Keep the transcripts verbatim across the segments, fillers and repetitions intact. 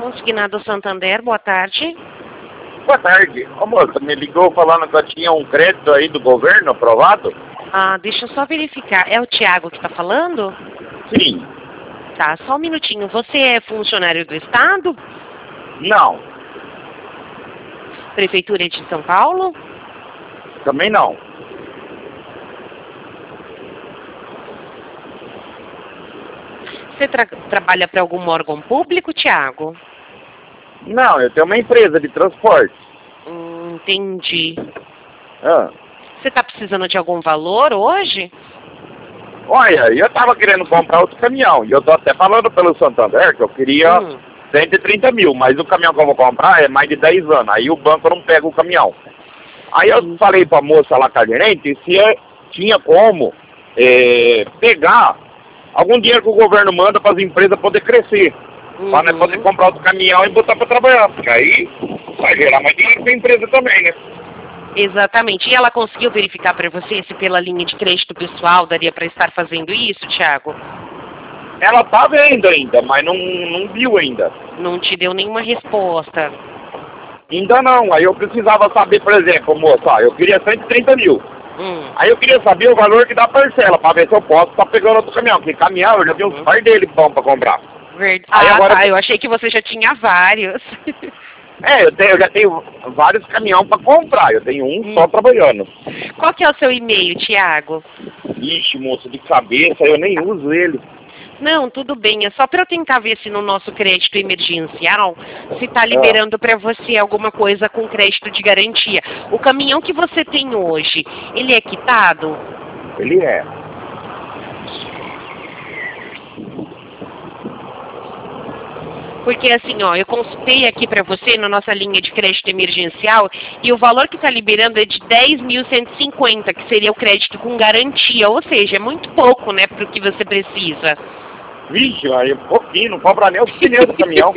Consignado Santander, boa tarde. Boa tarde. Ô, moça, me ligou falando que eu tinha um crédito aí do governo aprovado? Ah, deixa eu só verificar. É o Tiago que está falando? Sim. Tá, só um minutinho. Você é funcionário do Estado? Não. Prefeitura de São Paulo? Também não. Você tra trabalha para algum órgão público, Tiago? Não, eu tenho uma empresa de transporte. Hum, entendi. Ah. Você está precisando de algum valor hoje? Olha, eu tava querendo comprar outro caminhão. E eu tô até falando pelo Santander que eu queria Hum. cento e trinta mil. Mas o caminhão que eu vou comprar é mais de dez anos. Aí o banco não pega o caminhão. Aí eu Sim. falei pra moça lá, com a gerente, se eu tinha como é, pegar algum dinheiro que o governo manda para as empresas poder crescer. Uhum. Para nós poder comprar outro caminhão e botar para trabalhar. Porque aí vai gerar mais dinheiro para a empresa também, né? Exatamente. E ela conseguiu verificar para você se pela linha de crédito pessoal daria para estar fazendo isso, Tiago? Ela tá vendo ainda, mas não, não viu ainda. Não te deu nenhuma resposta. Ainda não. Aí eu precisava saber, por exemplo, moça, ó, eu queria cento e trinta mil. Hum. Aí eu queria saber o valor que dá a parcela, para ver se eu posso estar pegando outro caminhão. Porque caminhão eu já tenho uns par dele bom para comprar. Verdade. Aí Ah, agora- tá. Eu achei que você já tinha vários. É, eu, tenho, eu já tenho vários caminhões para comprar. Eu tenho um Hum. só trabalhando. Qual que é o seu e-mail, Tiago? Ixi, moço, de cabeça, eu nem uso ele. Não, tudo bem. É só para eu tentar ver se no nosso crédito emergencial se está liberando para você alguma coisa com crédito de garantia. O caminhão que você tem hoje, ele é quitado? Ele é. Porque assim, ó, eu consultei aqui para você na nossa linha de crédito emergencial e o valor que está liberando é de dez mil cento e cinquenta, que seria o crédito com garantia, ou seja, é muito pouco, né, para o que você precisa. Vixe, aí é pouquinho, não compra nem o pneu do caminhão.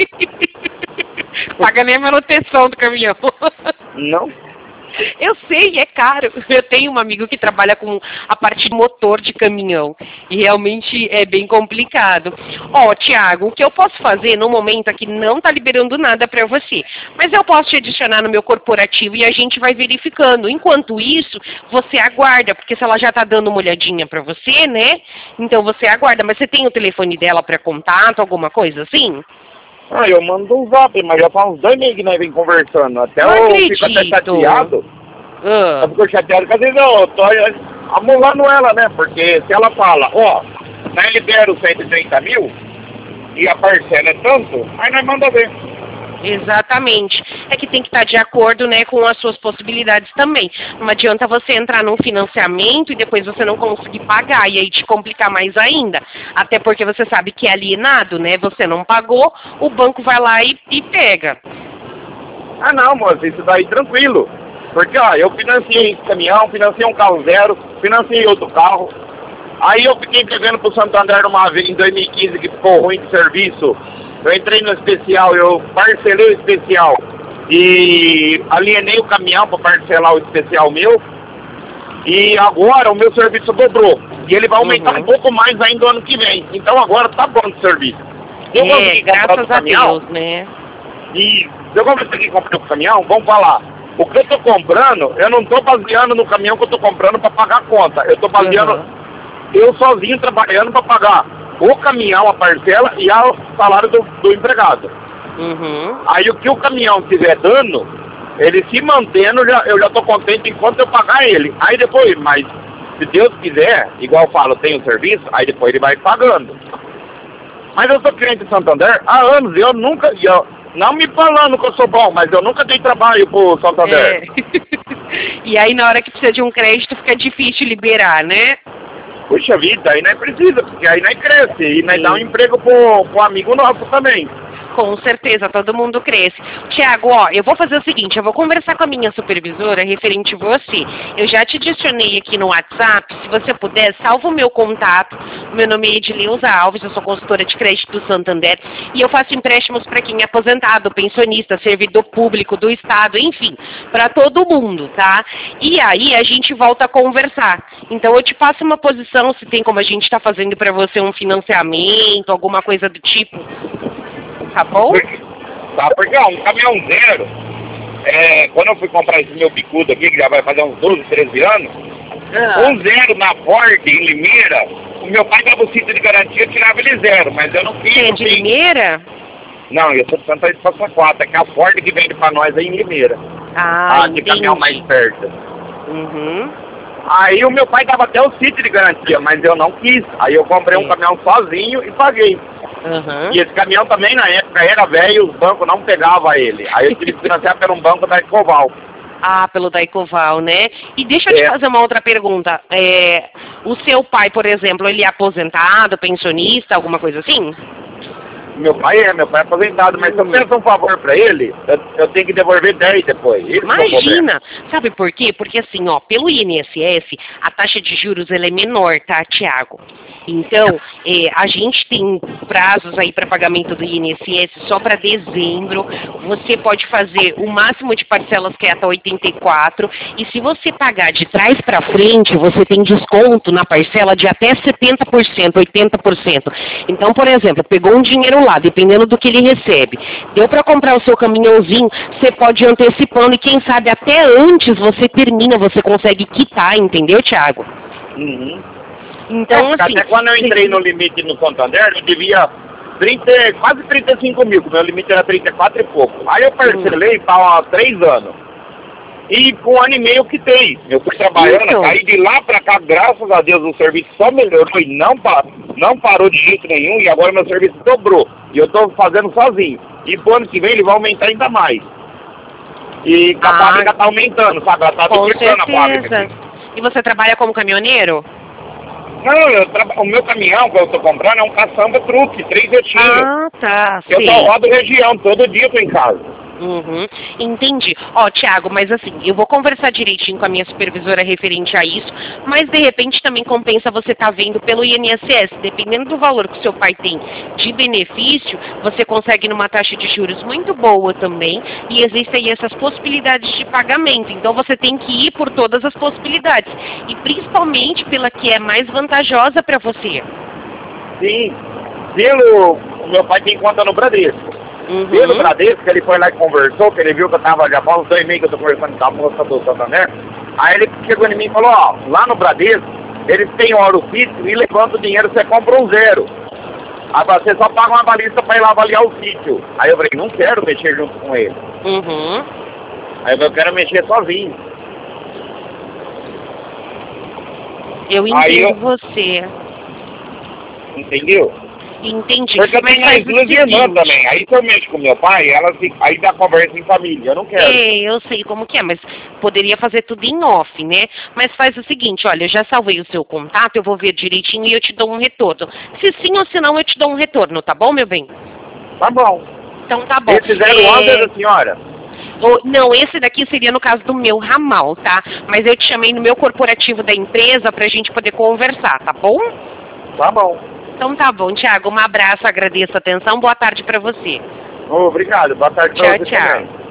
Paga nem a manutenção do caminhão. Não? Eu sei, é caro. Eu tenho um amigo que trabalha com a parte de motor de caminhão. E realmente é bem complicado. Ó, Tiago, o que eu posso fazer no momento aqui não tá liberando nada para você. Mas eu posso te adicionar no meu corporativo e a gente vai verificando. Enquanto isso, você aguarda, porque se ela já tá dando uma olhadinha para você, né? Então você aguarda. Mas você tem o telefone dela para contato, alguma coisa assim? Ah, eu mando um zap, mas já faz uns dois meses que nós vem conversando. Até Não eu acredito. fico até chateado. Ah. Eu fico chateado, porque às vezes eu tô amolando ela, né? Porque se ela fala, ó, nós liberamos cento e trinta mil e a parcela é tanto, aí nós manda ver. Exatamente. É que tem que estar de acordo, né, com as suas possibilidades também. Não adianta você entrar num financiamento e depois você não conseguir pagar e aí te complicar mais ainda. Até porque você sabe que é alienado, né? Você não pagou, o banco vai lá e, e pega. Ah não, moço, isso daí tranquilo. Porque, ó, eu financiei esse caminhão, financiei um carro zero, financiei outro carro. Aí eu fiquei devendo pro Santander uma vez em dois mil e quinze que ficou ruim de serviço. Eu entrei no especial, eu parcelei o especial e alienei o caminhão para parcelar o especial meu. E agora o meu serviço dobrou. E ele vai aumentar Uhum. um pouco mais ainda no ano que vem. Então agora tá bom de serviço. Eu É, consegui comprar graças outro a caminhão, Deus, né? e se eu consegui comprar o caminhão, vamos falar. O que eu tô comprando, eu não tô baseando no caminhão que eu tô comprando para pagar a conta. Eu tô baseando Uhum. eu sozinho trabalhando para pagar o caminhão, a parcela e o salário do, do empregado. Uhum. Aí o que o caminhão tiver dano, ele se mantendo, já, eu já tô contente enquanto eu pagar ele. Aí depois, mas se Deus quiser, igual eu falo, tem um serviço, aí depois ele vai pagando. Mas eu sou cliente de Santander há anos, eu nunca, eu, não me falando que eu sou bom, mas eu nunca dei trabalho pro Santander. É. E aí na hora que precisa de um crédito fica difícil liberar, né? Puxa vida, aí nós precisa, porque aí nós cresce e nós Sim. dá um emprego pro, pro amigo nosso também. Com certeza, todo mundo cresce. Tiago, ó, eu vou fazer o seguinte, eu vou conversar com a minha supervisora referente a você. Eu já te adicionei aqui no WhatsApp, se você puder, salva o meu contato. Meu nome é Edileuza Alves, eu sou consultora de crédito do Santander e eu faço empréstimos para quem é aposentado, pensionista, servidor público do Estado, enfim, para todo mundo, tá? E aí a gente volta a conversar. Então eu te passo uma posição, se tem como a gente está fazendo para você um financiamento, alguma coisa do tipo. Tá bom? tá? Porque, ó, um caminhão zero, é, quando eu fui comprar esse meu bicudo aqui, que já vai fazer uns doze, treze anos, Ah. um zero na Ford, em Limeira, o meu pai dava o sítio de garantia e tirava ele zero, mas eu não fiz. Você é de Limeira? Não, eu sou de Santa Rita Passa Quatro, é que a Ford que vende pra nós é em Limeira. Ah, Ah, de caminhão mais perto. Uhum. Aí o meu pai dava até o sítio de garantia, mas eu não quis. Aí eu comprei um Sim. caminhão sozinho e paguei. Uhum. E esse caminhão também na época era velho e os bancos não pegavam ele. Aí eu tive que financiar por um banco da Escoval. Ah, pelo Daicoval, né? E deixa eu te É. fazer uma outra pergunta. É, o seu pai, por exemplo, ele é aposentado, pensionista, alguma coisa assim? Meu pai é, meu pai é aposentado, mas se eu Hum. peço um favor pra ele, eu, eu tenho que devolver dez depois. Esse é o problema. Imagina! Sabe por quê? Porque assim, ó, pelo I N S S, a taxa de juros ela é menor, tá, Tiago? Então, é, a gente tem prazos aí para pagamento do I N S S só para dezembro. Você pode fazer o máximo de parcelas que é até oitenta e quatro. E se você pagar de trás para frente, você tem desconto na parcela de até setenta por cento, oitenta por cento. Então, por exemplo, pegou um dinheiro lá, dependendo do que ele recebe, deu para comprar o seu caminhãozinho, você pode ir antecipando e quem sabe até antes você termina, você consegue quitar, entendeu, Tiago? Uhum. Então, É, assim... até quando eu entrei no limite no Santander, eu devia trinta, quase trinta e cinco mil, meu limite era trinta e quatro e pouco. Aí eu parcelei há três anos. E com um ano e meio eu quitei. Eu fui trabalhando, Então. caí de lá pra cá, graças a Deus o serviço só melhorou e não, pa, não parou de jeito nenhum, e agora meu serviço dobrou. E eu tô fazendo sozinho. E pro ano que vem ele vai aumentar ainda mais. E a Ah, fábrica tá aumentando, sabe? Ela tá com duplicando a fábrica certeza. aqui. E você trabalha como caminhoneiro? Não, eu traba... o meu caminhão que eu tô comprando é um caçamba truque, três vetinhos. Ah, tá, Eu sei. só rodo região, todo dia eu tô em casa. Uhum, entendi. Ó, Tiago, mas assim, eu vou conversar direitinho com a minha supervisora referente a isso, mas de repente também compensa você estar vendo pelo I N S S. Dependendo do valor que o seu pai tem de benefício, você consegue numa taxa de juros muito boa também, e existem aí essas possibilidades de pagamento. Então você tem que ir por todas as possibilidades, e principalmente pela que é mais vantajosa para você. Sim, pelo... o meu pai tem conta no Bradesco. Uhum. Pelo Bradesco, que ele foi lá e conversou, que ele viu que eu tava, já faz uns dois meses que eu tô conversando com a moça do Santander, aí ele chegou em mim e falou, ó, lá no Bradesco, eles têm hora fixo e levanta o dinheiro, você compra um zero. Agora você só paga uma balista pra ir lá avaliar o sítio. Aí eu falei, não quero mexer junto com ele. Uhum. Aí eu quero mexer sozinho. Eu entendo Aí eu- você. Entendeu? Entendi. Porque eu Mas tenho as faz o duas irmãs seguinte. também. Aí se eu mexo com meu pai, ela fica, aí dá conversa em família. Eu não quero. É, eu sei como que é, mas poderia fazer tudo em off, né? Mas faz o seguinte, olha, eu já salvei o seu contato, eu vou ver direitinho e eu te dou um retorno. Se sim ou se não, eu te dou um retorno, tá bom, meu bem? Tá bom. Então tá bom. Esse zero onze é da senhora? o- não, esse daqui seria no caso do meu ramal, tá? Mas eu te chamei no meu corporativo da empresa pra gente poder conversar, tá bom? Tá bom. Então tá bom, Tiago, um abraço, agradeço a atenção, boa tarde pra você. Obrigado. Boa tarde pra Tchau, você tchau. também.